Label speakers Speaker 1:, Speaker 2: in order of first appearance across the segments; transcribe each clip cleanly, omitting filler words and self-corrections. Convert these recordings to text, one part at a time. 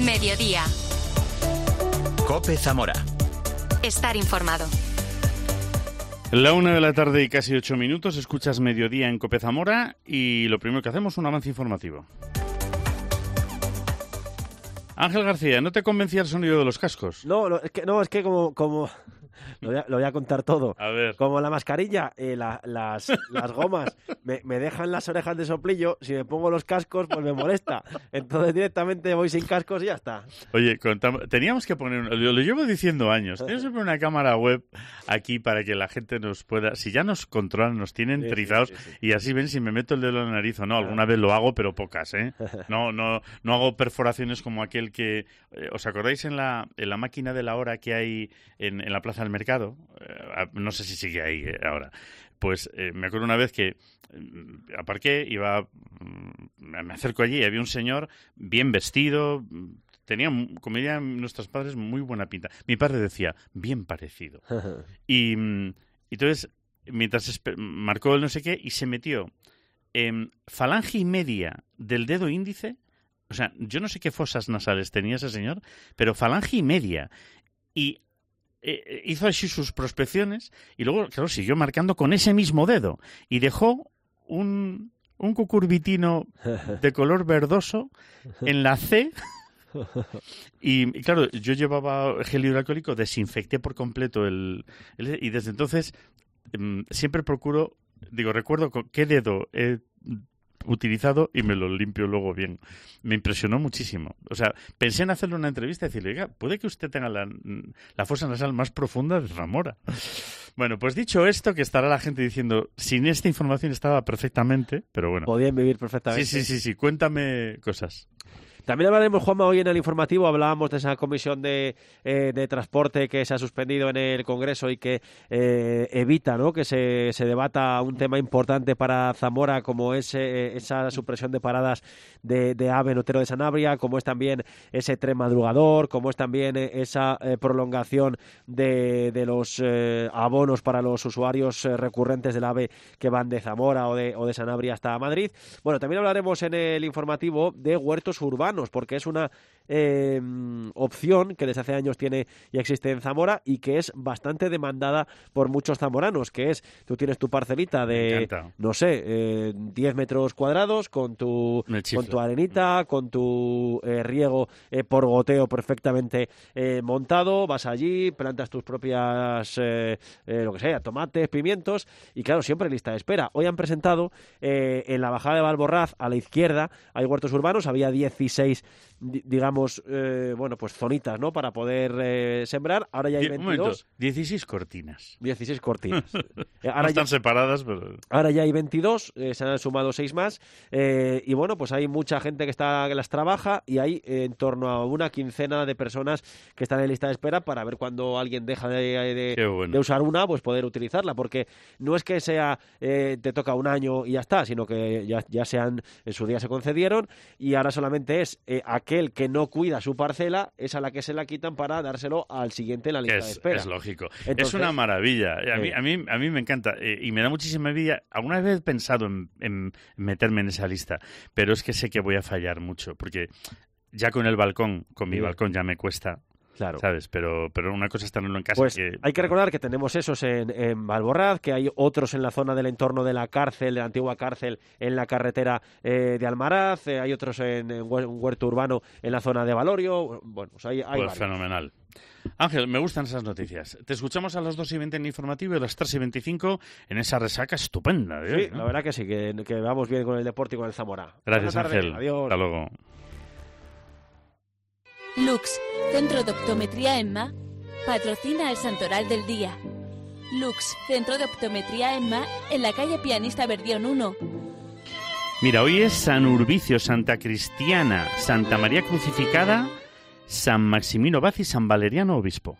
Speaker 1: Mediodía.
Speaker 2: COPE Zamora.
Speaker 1: Estar informado.
Speaker 3: La 1 de la tarde y casi 8 minutos, escuchas Mediodía en COPE Zamora y lo primero que hacemos es un avance informativo. Ángel García, ¿no te convencía el sonido de los cascos?
Speaker 4: No, es que como lo voy a contar todo.
Speaker 3: A ver.
Speaker 4: Como la mascarilla, las gomas me dejan las orejas de soplillo, si me pongo los cascos pues me molesta. Entonces directamente voy sin cascos y ya está.
Speaker 3: Oye, teníamos que poner, lo llevo diciendo años, tenemos que poner una cámara web aquí para que la gente nos pueda, si ya nos controlan, nos tienen trizados sí. Y así ven si me meto el dedo en la nariz o no. Alguna vez lo hago, pero pocas, ¿eh? No hago perforaciones como aquel que, ¿os acordáis en la máquina de la hora que hay en la Plaza del Mercado? No sé si sigue ahí ahora. Pues me acuerdo una vez que aparqué, me acerco allí y había un señor bien vestido, tenía, como dirían nuestros padres, muy buena pinta. Mi padre decía, bien parecido. Y entonces, mientras marcó el no sé qué, y se metió falange y media del dedo índice. O sea, yo no sé qué fosas nasales tenía ese señor, pero falange y media. Y hizo así sus prospecciones y luego, claro, siguió marcando con ese mismo dedo y dejó un cucurbitino de color verdoso en la C. Y claro, yo llevaba gel hidroalcohólico, desinfecté por completo y desde entonces siempre recuerdo con qué dedo he utilizado y me lo limpio luego bien. Me impresionó muchísimo. O sea, pensé en hacerle una entrevista y decirle, oiga, puede que usted tenga la fosa nasal más profunda de Zamora. Bueno, pues dicho esto, que estará la gente diciendo, sin esta información estaba perfectamente, pero bueno.
Speaker 4: Podían vivir perfectamente.
Speaker 3: Sí, cuéntame cosas.
Speaker 4: También hablaremos, Juanma, hoy en el informativo hablábamos de esa comisión de transporte que se ha suspendido en el Congreso y que evita, ¿no?, que se debata un tema importante para Zamora, como es esa supresión de paradas de AVE en Otero de Sanabria, como es también ese tren madrugador, como es también esa prolongación de los abonos para los usuarios recurrentes del AVE que van de Zamora o de Sanabria hasta Madrid. Bueno, también hablaremos en el informativo de huertos urbanos, porque es una opción que desde hace años tiene y existe en Zamora y que es bastante demandada por muchos zamoranos, que es, tú tienes tu parcelita de, no sé, 10 metros cuadrados con tu arenita, con tu riego por goteo perfectamente montado, vas allí, plantas tus propias, lo que sea, tomates, pimientos, y claro, siempre lista de espera. Hoy han presentado en la bajada de Valborraz, a la izquierda, hay huertos urbanos, había 16 digamos, pues zonitas, ¿no?, para poder sembrar. Ahora ya hay 22.
Speaker 3: 16 cortinas.
Speaker 4: 16 cortinas.
Speaker 3: Ahora no están separadas, pero...
Speaker 4: Ahora ya hay 22, se han sumado 6 más. Y bueno, pues hay mucha gente que las trabaja y hay en torno a una quincena de personas que están en lista de espera para ver cuando alguien deja de usar una, pues poder utilizarla. Porque no es que sea te toca un año y ya está, sino que ya en su día se concedieron y ahora solamente es aquel que no cuida su parcela, es a la que se la quitan para dárselo al siguiente en la lista de espera.
Speaker 3: Es lógico. Entonces, es una maravilla. A mí me encanta y me da muchísima envidia. Alguna vez he pensado en meterme en esa lista, pero es que sé que voy a fallar mucho, porque ya con mi balcón ya me cuesta. Claro. ¿Sabes? Pero una cosa es tenerlo en casa.
Speaker 4: Pues hay que recordar que tenemos esos en Valborraz, que hay otros en la zona del entorno de la cárcel, de la antigua cárcel, en la carretera de Almaraz, hay otros en un huerto urbano en la zona de Valorio. Bueno, pues hay varios.
Speaker 3: Fenomenal. Ángel, me gustan esas noticias. Te escuchamos a las 2:20 en el informativo y a las 3:25 en esa resaca estupenda.
Speaker 4: Sí, ¿no? La verdad que sí, que vamos bien con el deporte y con el Zamora.
Speaker 3: Gracias, Ángel.
Speaker 4: Adiós.
Speaker 3: Hasta luego.
Speaker 1: Lux, Centro de Optometría EMMA, patrocina el Santoral del Día. Lux, Centro de Optometría EMMA, en la calle Pianista Verdión 1.
Speaker 3: Mira, hoy es San Urbicio, Santa Cristiana, Santa María Crucificada, San Maximino Baz y San Valeriano Obispo.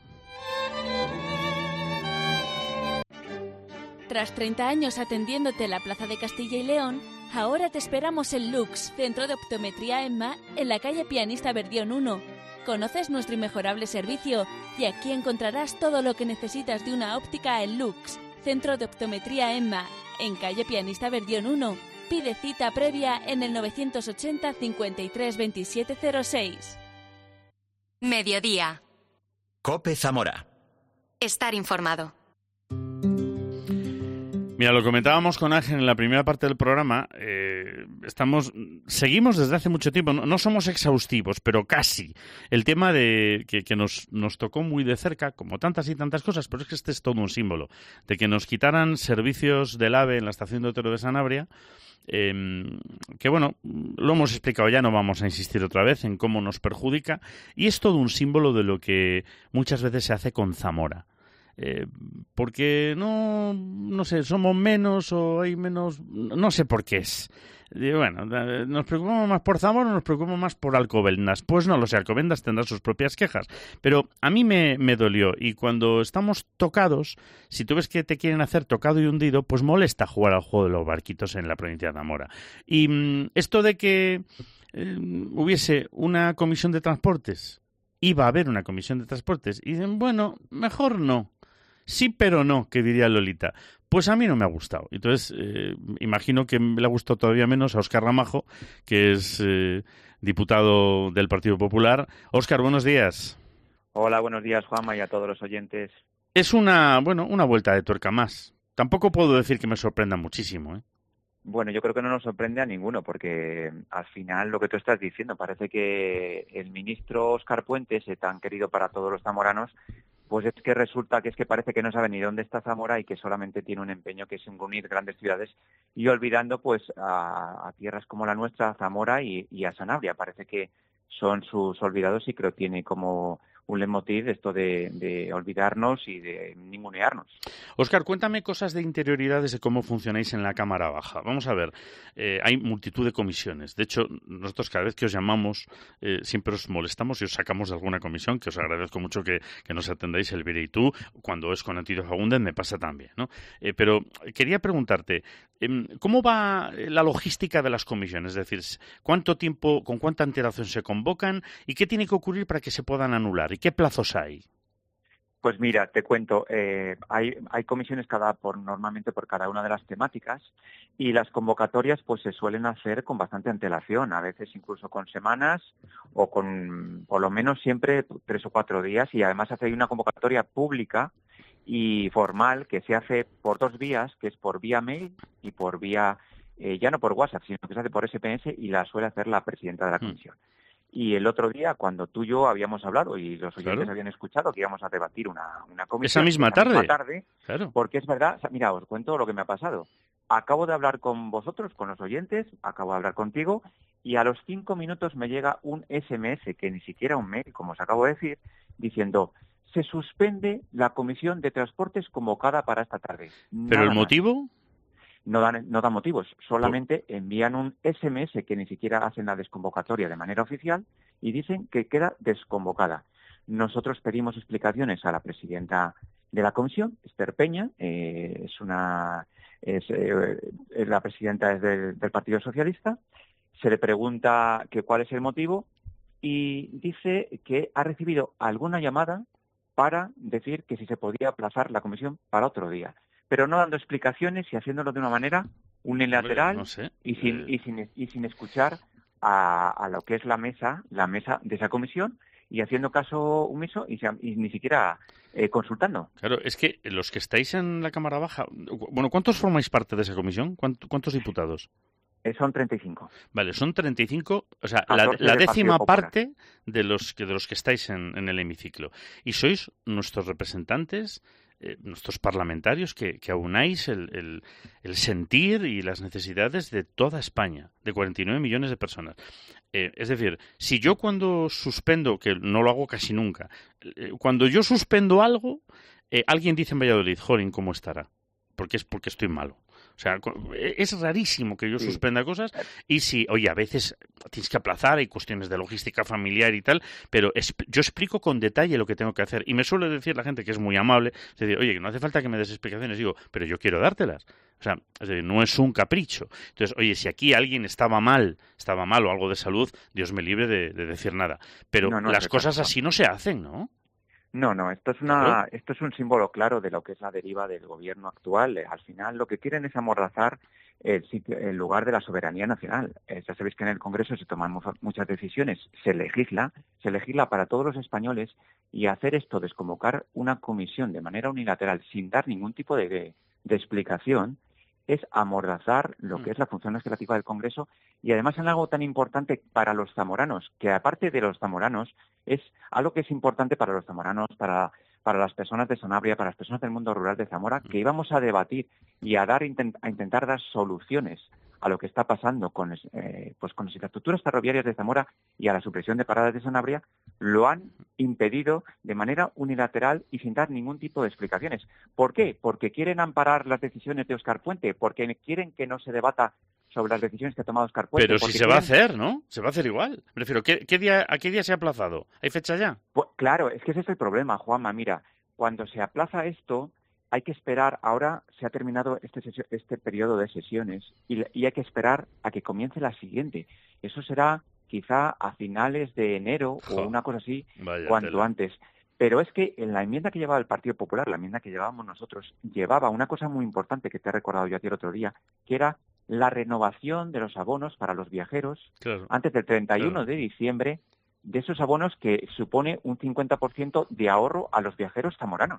Speaker 1: Tras 30 años atendiéndote en la Plaza de Castilla y León, ahora te esperamos en Lux, Centro de Optometría EMMA, en la calle Pianista Verdión 1. Conoces nuestro inmejorable servicio y aquí encontrarás todo lo que necesitas de una óptica en Lux, Centro de Optometría EMMA, en calle Pianista Verdión 1. Pide cita previa en el 980 53 27 06.
Speaker 5: Mediodía.
Speaker 2: COPE Zamora.
Speaker 5: Estar informado.
Speaker 3: Mira, lo comentábamos con Ángel en la primera parte del programa. Seguimos desde hace mucho tiempo. No somos exhaustivos, pero casi. El tema de que nos tocó muy de cerca, como tantas y tantas cosas, pero es que este es todo un símbolo de que nos quitaran servicios del AVE en la estación de Otero de Sanabria. Que bueno, lo hemos explicado ya, no vamos a insistir otra vez en cómo nos perjudica, y es todo un símbolo de lo que muchas veces se hace con Zamora. Porque no sé, somos menos o hay menos, no sé por qué es. Bueno, ¿nos preocupamos más por Zamora o nos preocupamos más por Alcobendas? Pues no lo sé, Alcobendas tendrá sus propias quejas, pero a mí me dolió, y cuando estamos tocados, si tú ves que te quieren hacer tocado y hundido, pues molesta jugar al juego de los barquitos en la provincia de Zamora. Y esto de que hubiese una comisión de transportes, iba a haber una comisión de transportes, y dicen, bueno, mejor no. Sí, pero no, que diría Lolita. Pues a mí no me ha gustado. Entonces, imagino que le ha gustado todavía menos a Óscar Ramajo, que es diputado del Partido Popular. Óscar, buenos días.
Speaker 6: Hola, buenos días, Juanma, y a todos los oyentes.
Speaker 3: Es una vuelta de tuerca más. Tampoco puedo decir que me sorprenda muchísimo, ¿eh?
Speaker 6: Bueno, yo creo que no nos sorprende a ninguno, porque al final lo que tú estás diciendo, parece que el ministro Óscar Puente, ese tan querido para todos los zamoranos, pues es que resulta que parece que no sabe ni dónde está Zamora y que solamente tiene un empeño que es unir grandes ciudades y olvidando pues a tierras como la nuestra, a Zamora y a Sanabria. Parece que son sus olvidados y creo que tiene como un leitmotiv esto de olvidarnos y de ningunearnos.
Speaker 3: Óscar, cuéntame cosas de interioridades de cómo funcionáis en la Cámara Baja. Vamos a ver, hay multitud de comisiones. De hecho, nosotros cada vez que os llamamos siempre os molestamos y os sacamos de alguna comisión, que os agradezco mucho que nos atendáis, Elvira y tú. Cuando es con Antonio Fagundes me pasa también, ¿no? Pero quería preguntarte, ¿cómo va la logística de las comisiones? Es decir, ¿cuánto tiempo, con cuánta antelación se convocan y qué tiene que ocurrir para que se puedan anular? ¿Y qué plazos hay?
Speaker 6: Pues mira, te cuento, hay comisiones normalmente por cada una de las temáticas y las convocatorias pues se suelen hacer con bastante antelación, a veces incluso con semanas o con por lo menos siempre 3 o 4 días, y además hace una convocatoria pública y formal que se hace por 2 vías, que es por vía mail y por vía, ya no por WhatsApp, sino que se hace por SMS y la suele hacer la presidenta de la comisión. Y el otro día, cuando tú y yo habíamos hablado y los oyentes habían escuchado que íbamos a debatir una comisión...
Speaker 3: Esa misma tarde.
Speaker 6: Claro. Porque es verdad, mira, os cuento lo que me ha pasado. Acabo de hablar con vosotros, con los oyentes, acabo de hablar contigo, y a los 5 minutos me llega un SMS, que ni siquiera un mail, como os acabo de decir, diciendo, se suspende la comisión de transportes convocada para esta tarde.
Speaker 3: ¿Pero el motivo?
Speaker 6: No dan motivos, solamente envían un SMS que ni siquiera hacen la desconvocatoria de manera oficial y dicen que queda desconvocada. Nosotros pedimos explicaciones a la presidenta de la comisión, Esther Peña, la presidenta es del Partido Socialista, se le pregunta que cuál es el motivo y dice que ha recibido alguna llamada para decir que si se podía aplazar la comisión para otro día, pero no dando explicaciones y haciéndolo de una manera unilateral.
Speaker 3: No sé.
Speaker 6: y sin escuchar a lo que es la mesa de esa comisión y haciendo caso omiso y ni siquiera consultando.
Speaker 3: Claro, es que los que estáis en la Cámara Baja, bueno, ¿cuántos formáis parte de esa comisión? ¿Cuántos diputados?
Speaker 6: Son 35.
Speaker 3: Vale, son 35, o sea, la décima parte de los que estáis en el hemiciclo. Y sois nuestros representantes, nuestros parlamentarios, que aunáis el sentir y las necesidades de toda España, de 49 millones de personas. Es decir, si yo cuando suspendo, que no lo hago casi nunca, cuando yo suspendo algo, alguien dice en Valladolid, jolín, ¿cómo estará? Porque estoy malo. O sea, es rarísimo que yo suspenda cosas y si, oye, a veces tienes que aplazar, hay cuestiones de logística familiar y tal, pero yo explico con detalle lo que tengo que hacer y me suele decir la gente que es muy amable, es decir, oye, que no hace falta que me des explicaciones, digo, pero yo quiero dártelas. O sea, es decir, no es un capricho. Entonces, oye, si aquí alguien estaba mal o algo de salud, Dios me libre de decir nada. Pero las cosas así no se hacen, ¿no?
Speaker 6: No, esto es un símbolo claro de lo que es la deriva del gobierno actual. Al final lo que quieren es amordazar el lugar de la soberanía nacional. Ya sabéis que en el Congreso se toman muchas decisiones, se legisla para todos los españoles, y hacer esto, desconvocar una comisión de manera unilateral sin dar ningún tipo de explicación, es amordazar lo que es la función legislativa del Congreso, y además en algo tan importante para los zamoranos, que aparte de los zamoranos, es algo que es importante para los zamoranos, para las personas de Sanabria, para las personas del mundo rural de Zamora, que íbamos a debatir y a intentar dar soluciones a lo que está pasando con las infraestructuras ferroviarias de Zamora y a la supresión de paradas de Sanabria, lo han impedido de manera unilateral y sin dar ningún tipo de explicaciones. ¿Por qué? Porque quieren amparar las decisiones de Óscar Puente, porque quieren que no se debata sobre las decisiones que ha tomado Óscar Puente.
Speaker 3: Pero si se va a hacer, ¿no? Se va a hacer igual. Me refiero, ¿a qué día se ha aplazado? ¿Hay fecha ya?
Speaker 6: Pues, claro, es que ese es el problema, Juanma. Mira, cuando se aplaza esto, hay que esperar. Ahora se ha terminado este periodo de sesiones y hay que esperar a que comience la siguiente. Eso será quizá a finales de enero o una cosa así, cuanto antes. Pero es que en la enmienda que llevaba el Partido Popular, la enmienda que llevábamos nosotros, llevaba una cosa muy importante que te he recordado yo a ti el otro día, que era la renovación de los abonos para los viajeros antes del 31 de diciembre, de esos abonos que supone un 50% de ahorro a los viajeros zamoranos.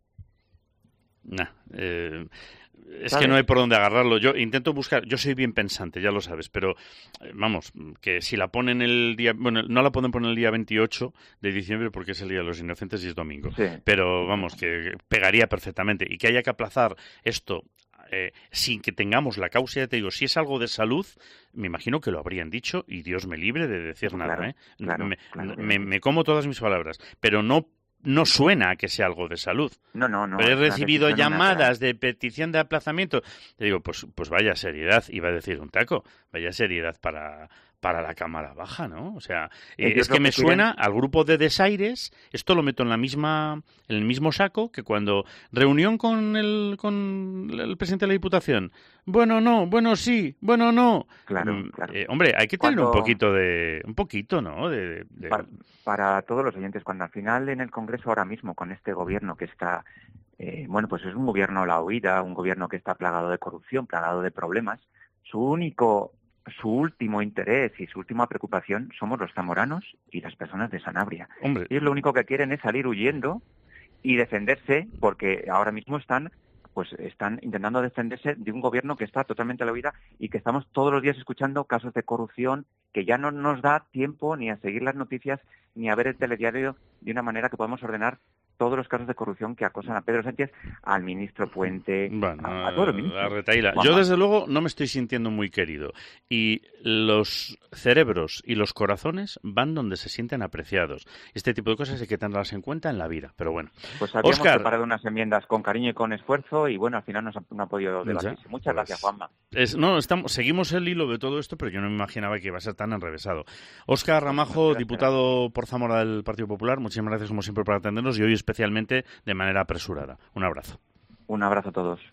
Speaker 3: Es que no hay por dónde agarrarlo. Yo intento buscar, yo soy bien pensante, ya lo sabes, pero vamos, que si la ponen el día, bueno, no la pueden poner el día 28 de diciembre porque es el Día de los Inocentes y es domingo, pero vamos, que pegaría perfectamente, y que haya que aplazar esto sin que tengamos la causa. Ya te digo, si es algo de salud, me imagino que lo habrían dicho, y Dios me libre de decir nada, me como todas mis palabras, pero no suena a que sea algo de salud.
Speaker 6: No.
Speaker 3: Pero he recibido llamadas de petición de aplazamiento. Te digo, pues vaya seriedad, iba a decir un taco, vaya seriedad para la Cámara Baja, ¿no? O sea, es que me suena al grupo de desaires. Esto lo meto en el mismo saco que cuando reunión con el presidente de la Diputación. Bueno, no, bueno, sí, bueno, no.
Speaker 6: Claro.
Speaker 3: Hombre, hay que tener un poquito, ¿no?
Speaker 6: Para todos los oyentes, cuando al final en el Congreso ahora mismo, con este gobierno que está, pues es un gobierno a la huida, un gobierno que está plagado de corrupción, plagado de problemas, su último interés y su última preocupación somos los zamoranos y las personas de Sanabria.
Speaker 3: Hombre.
Speaker 6: Ellos lo único que quieren es salir huyendo y defenderse, porque ahora mismo están intentando defenderse de un gobierno que está totalmente a la huida y que estamos todos los días escuchando casos de corrupción que ya no nos da tiempo ni a seguir las noticias ni a ver el telediario de una manera que podamos ordenar todos los casos de corrupción que acosan a Pedro Sánchez, al ministro Puente,
Speaker 3: bueno,
Speaker 6: a todos los ministros.
Speaker 3: A retaíla. Yo, desde luego, no me estoy sintiendo muy querido. Y los cerebros y los corazones van donde se sienten apreciados. Este tipo de cosas hay que tenerlas en cuenta en la vida. Pero bueno.
Speaker 6: Pues habíamos
Speaker 3: Óscar,
Speaker 6: preparado unas enmiendas con cariño y con esfuerzo y, bueno, al final no ha podido debatirse. Muchas gracias, Juanma.
Speaker 3: Seguimos el hilo de todo esto, pero yo no me imaginaba que iba a ser tan enrevesado. Óscar Ramajo, diputado por Zamora del Partido Popular, muchísimas gracias, como siempre, por atendernos, y hoy especialmente de manera apresurada. Un abrazo.
Speaker 6: Un abrazo a todos.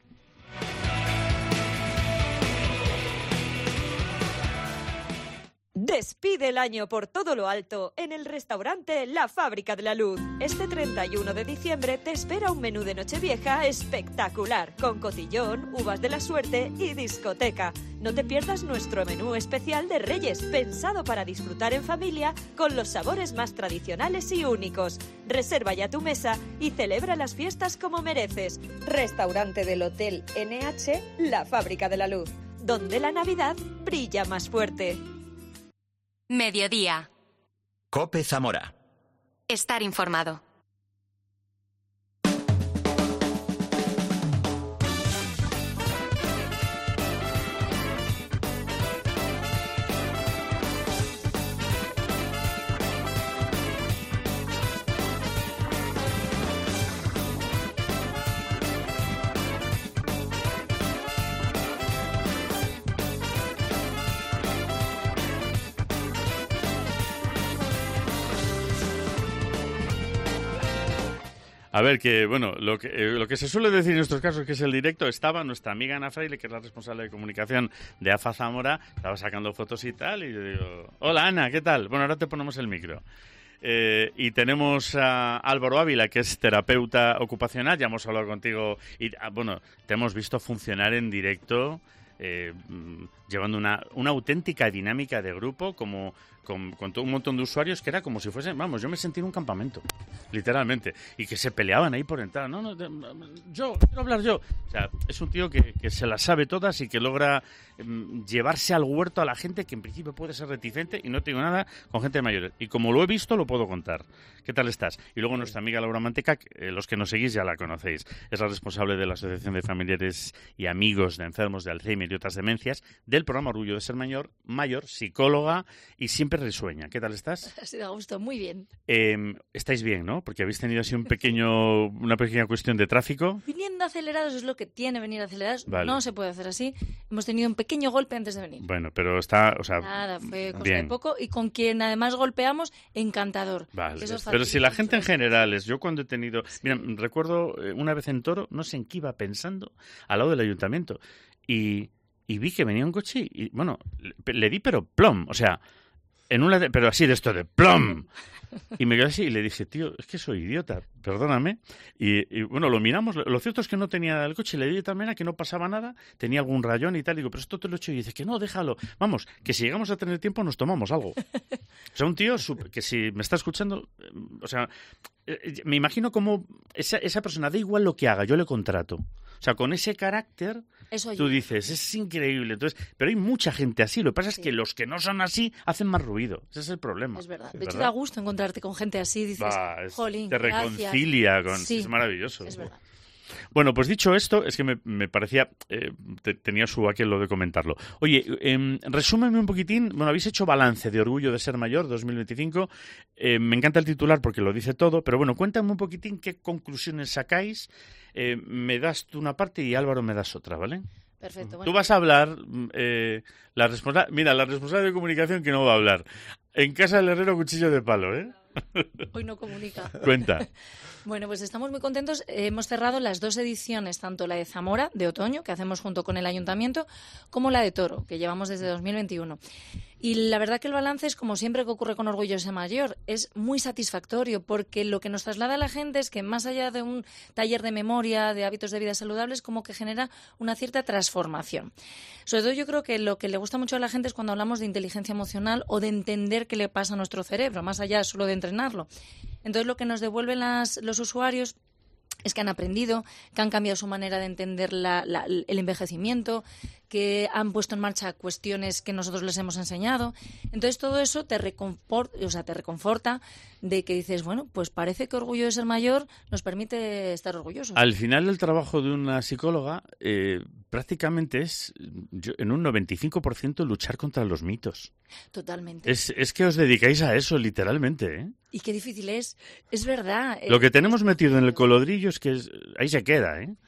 Speaker 7: Despide el año por todo lo alto en el restaurante La Fábrica de la Luz. Este 31 de diciembre te espera un menú de Nochevieja espectacular, con cotillón, uvas de la suerte y discoteca. No te pierdas nuestro menú especial de Reyes, pensado para disfrutar en familia con los sabores más tradicionales y únicos. Reserva ya tu mesa y celebra las fiestas como mereces. Restaurante del Hotel NH La Fábrica de la Luz, donde la Navidad brilla más fuerte.
Speaker 5: Mediodía.
Speaker 2: COPE Zamora.
Speaker 5: Estar informado.
Speaker 3: A ver, que bueno, lo que se suele decir en estos casos, que es el directo, estaba nuestra amiga Ana Fraile, que es la responsable de comunicación de AFA Zamora, estaba sacando fotos y tal, y yo digo, hola Ana, ¿qué tal? Bueno, ahora te ponemos el micro. Y tenemos a Álvaro Ávila, que es terapeuta ocupacional. Ya hemos hablado contigo y, bueno, te hemos visto funcionar en directo, llevando una auténtica dinámica de grupo, como con todo un montón de usuarios, que era como si fuesen, vamos, yo me sentí en un campamento, literalmente, y que se peleaban ahí por entrar. No, yo, quiero hablar yo. O sea, es un tío que se las sabe todas y que logra llevarse al huerto a la gente que en principio puede ser reticente, y no tengo nada con gente mayor. Y como lo he visto, lo puedo contar. ¿Qué tal estás? Y luego nuestra amiga Laura Manteca, los que nos seguís ya la conocéis. Es la responsable de la Asociación de Familiares y Amigos de Enfermos de Alzheimer y otras demencias del programa Orgullo de Ser Mayor, psicóloga y siempre risueña. ¿Qué tal estás?
Speaker 8: Ha sido a gusto, muy bien.
Speaker 3: Estáis bien, ¿no? Porque habéis tenido así una pequeña cuestión de tráfico.
Speaker 8: Viniendo acelerados es lo que tiene venir acelerados.
Speaker 3: Vale.
Speaker 8: No se puede hacer así. Hemos tenido un pequeño golpe antes de venir.
Speaker 3: Bueno, pero está, o sea,
Speaker 8: nada, fue cosa
Speaker 3: bien.
Speaker 8: de poco. Y con quien además golpeamos, encantador.
Speaker 3: Vale.
Speaker 8: Eso
Speaker 3: Pero si la gente en general yo cuando he tenido... Sí. Mira, recuerdo una vez en Toro, no sé en qué iba pensando, al lado del ayuntamiento, y vi que venía un coche y, bueno, le di pero plom, o sea, pero así de esto de plom. Y me quedé así y le dije, tío, es que soy idiota, perdóname. Y bueno, lo miramos. Lo cierto es que no tenía el coche, le di de tal manera que no pasaba nada, tenía algún rayón y tal. Digo, pero esto te lo he hecho. Y dice que no, déjalo. Vamos, que si llegamos a tener tiempo nos tomamos algo. O sea, un tío que si me está escuchando, o sea, me imagino como esa persona, da igual lo que haga, yo le contrato. O sea, con ese carácter, tú dices, es increíble. Entonces, pero hay mucha gente así. Lo que pasa es que los que no son así hacen más ruido. Ese es el problema.
Speaker 8: Es verdad. De hecho, da gusto encontrarte con gente así. Dices, jolín,
Speaker 3: te reconcilia con...
Speaker 8: Sí,
Speaker 3: es maravilloso.
Speaker 8: Es verdad.
Speaker 3: Bueno, pues dicho esto, es que me parecía... tenía su aquel lo de comentarlo. Oye, resúmeme un poquitín. Bueno, habéis hecho balance de Orgullo de Ser Mayor 2025. Me encanta el titular porque lo dice todo. Pero bueno, cuéntame un poquitín qué conclusiones sacáis. Me das tú una parte y Álvaro me das otra, ¿vale?
Speaker 8: Perfecto. Bueno.
Speaker 3: Tú vas a hablar, la responsable de comunicación que no va a hablar. En casa del herrero, cuchillo de palo, ¿eh?
Speaker 8: Hoy no comunica.
Speaker 3: Cuenta.
Speaker 8: Bueno, pues estamos muy contentos. Hemos cerrado las 2 ediciones, tanto la de Zamora, de otoño, que hacemos junto con el Ayuntamiento, como la de Toro, que llevamos desde 2021. Y la verdad que el balance es, como siempre que ocurre con Orgullo de Ser Mayor, es muy satisfactorio, porque lo que nos traslada a la gente es que, más allá de un taller de memoria, de hábitos de vida saludables, como que genera una cierta transformación. Sobre todo yo creo que lo que le gusta mucho a la gente es cuando hablamos de inteligencia emocional o de entender qué le pasa a nuestro cerebro, más allá solo de entrenarlo. Entonces lo que nos devuelven los usuarios es que han aprendido, que han cambiado su manera de entender el envejecimiento, que han puesto en marcha cuestiones que nosotros les hemos enseñado. Entonces todo eso te reconforta de que dices, bueno, pues parece que Orgullo de Ser Mayor nos permite estar orgullosos.
Speaker 3: Al final el trabajo de una psicóloga prácticamente es, en un 95%, luchar contra los mitos.
Speaker 8: Totalmente.
Speaker 3: Es que os dedicáis a eso, literalmente, ¿eh?
Speaker 8: Y qué difícil es verdad.
Speaker 3: Lo que tenemos metido en el colodrillo es que ahí se queda, ¿eh?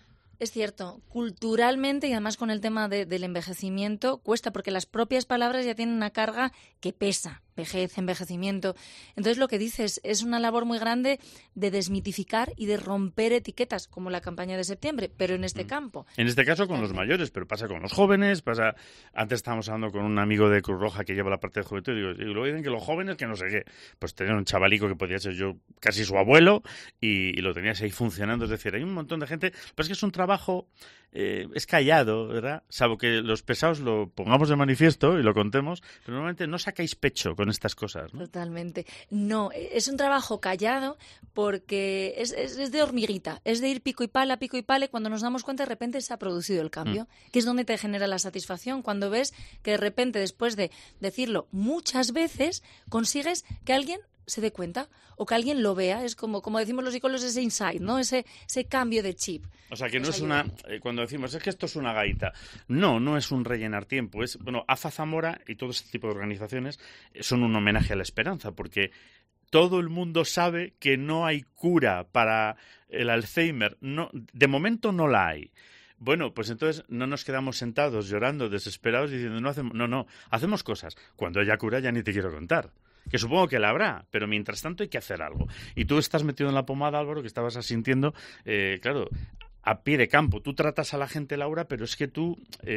Speaker 8: Es cierto, culturalmente y además con el tema del envejecimiento cuesta, porque las propias palabras ya tienen una carga que pesa, vejez, envejecimiento. Entonces lo que dices es una labor muy grande de desmitificar y de romper etiquetas, como la campaña de septiembre, pero en este campo.
Speaker 3: En este caso con los mayores, pero pasa con los jóvenes, pasa... Antes estábamos hablando con un amigo de Cruz Roja que lleva la parte de juventud y luego dicen que los jóvenes que no sé qué. Pues tener un chavalico que podía ser yo casi su abuelo y lo tenías ahí funcionando. Es decir, hay un montón de gente, pero es que es un trabajo... es callado, ¿verdad? Salvo que los pesados lo pongamos de manifiesto y lo contemos, pero normalmente no sacáis pecho con estas cosas, ¿no?
Speaker 8: Totalmente. No, es un trabajo callado porque es de hormiguita, es de ir pico y pala, y cuando nos damos cuenta de repente se ha producido el cambio, que es donde te genera la satisfacción, cuando ves que de repente, después de decirlo muchas veces, consigues que alguien se dé cuenta o que alguien lo vea. Es como decimos los psicólogos, ese insight, ¿no? Ese cambio de chip.
Speaker 3: O sea, que no es una... cuando decimos, es que esto es una gaita. No es un rellenar tiempo. Es, bueno, AFA Zamora y todo ese tipo de organizaciones son un homenaje a la esperanza, porque todo el mundo sabe que no hay cura para el Alzheimer. No, de momento no la hay. Bueno, pues entonces no nos quedamos sentados llorando, desesperados, diciendo hacemos cosas. Cuando haya cura ya ni te quiero contar. Que supongo que la habrá, pero mientras tanto hay que hacer algo. Y tú estás metido en la pomada, Álvaro, que estabas asintiendo, claro, a pie de campo. Tú tratas a la gente, Laura, pero es que tú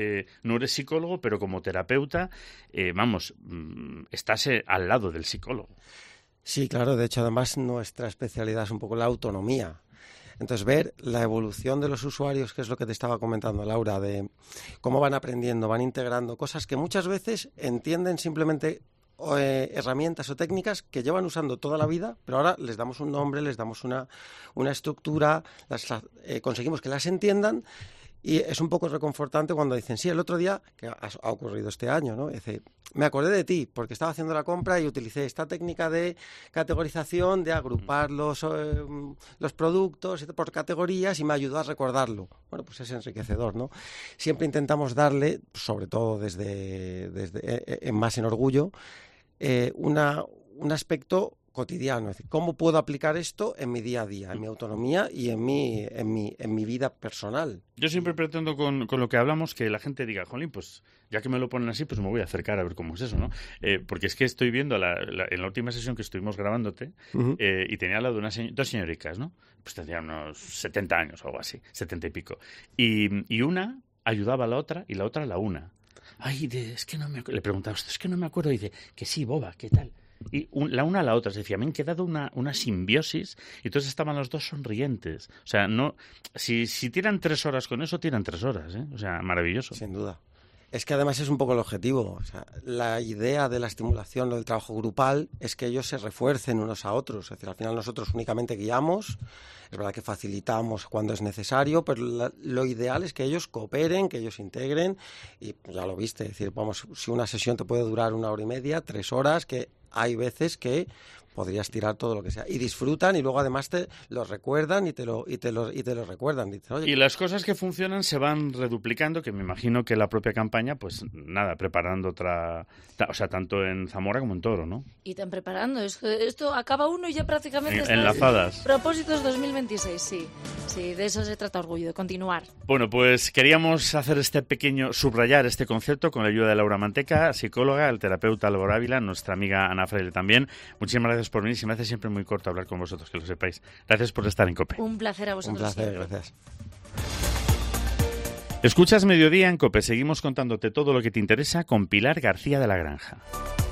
Speaker 3: no eres psicólogo, pero como terapeuta, estás al lado del psicólogo.
Speaker 9: Sí, claro. De hecho, además, nuestra especialidad es un poco la autonomía. Entonces, ver la evolución de los usuarios, que es lo que te estaba comentando, Laura, de cómo van aprendiendo, van integrando cosas que muchas veces entienden simplemente herramientas o técnicas que llevan usando toda la vida, pero ahora les damos un nombre, les damos una estructura, conseguimos que las entiendan. Y es un poco reconfortante cuando dicen, sí, el otro día, que ha ocurrido este año, ¿no? Dice, me acordé de ti porque estaba haciendo la compra y utilicé esta técnica de categorización, de agrupar los productos por categorías y me ayudó a recordarlo. Bueno, pues es enriquecedor, ¿no? Siempre intentamos darle, sobre todo desde más en Orgullo, un aspecto cotidiano, es decir, cómo puedo aplicar esto en mi día a día, en mi autonomía y en mi vida personal.
Speaker 3: Yo siempre pretendo con lo que hablamos que la gente diga, jolín, pues ya que me lo ponen así, pues me voy a acercar a ver cómo es eso, ¿no? Porque es que estoy viendo en la última sesión que estuvimos grabándote y tenía al lado de dos señoricas, ¿no? Pues tendrían unos 70 años o algo así, 70 y pico. Y una ayudaba a la otra y la otra a la una. Ay, es que no me acuerdo. Le preguntaba, es que no me acuerdo. Y dice, que sí, boba, ¿qué tal? Y la una a la otra, se decía, me han quedado una simbiosis, y entonces estaban los dos sonrientes. O sea, no, si tiran 3 horas con eso, tiran 3 horas, ¿eh? O sea, maravilloso.
Speaker 9: Sin duda. Es que además es un poco el objetivo. O sea, la idea de la estimulación o del trabajo grupal es que ellos se refuercen unos a otros. Es decir, al final nosotros únicamente guiamos, es verdad que facilitamos cuando es necesario, pero lo ideal es que ellos cooperen, que ellos integren, y ya lo viste, es decir, si una sesión te puede durar 1 hora y media, 3 horas, que hay veces que podrías tirar todo lo que sea y disfrutan, y luego además te lo recuerdan y te lo recuerdan. Dicen, oye,
Speaker 3: y las cosas que funcionan se van reduplicando, que me imagino que la propia campaña, pues nada, preparando otra, o sea, tanto en Zamora como en Toro, ¿no?
Speaker 8: Y tan preparando, esto acaba uno y ya prácticamente está
Speaker 3: enlazadas.
Speaker 8: Propósitos 2026, sí, de eso se trata Orgullo, de continuar.
Speaker 3: Bueno, pues queríamos hacer subrayar este concepto con la ayuda de Laura Manteca, psicóloga, el terapeuta Álvaro Ávila, nuestra amiga Ana Freire también. Muchísimas gracias por venir, se me hace siempre muy corto hablar con vosotros, que lo sepáis. Gracias por estar en COPE.
Speaker 8: Un placer a vosotros.
Speaker 9: Un placer, gracias.
Speaker 3: Escuchas Mediodía en COPE, seguimos contándote todo lo que te interesa con Pilar García de la Granja.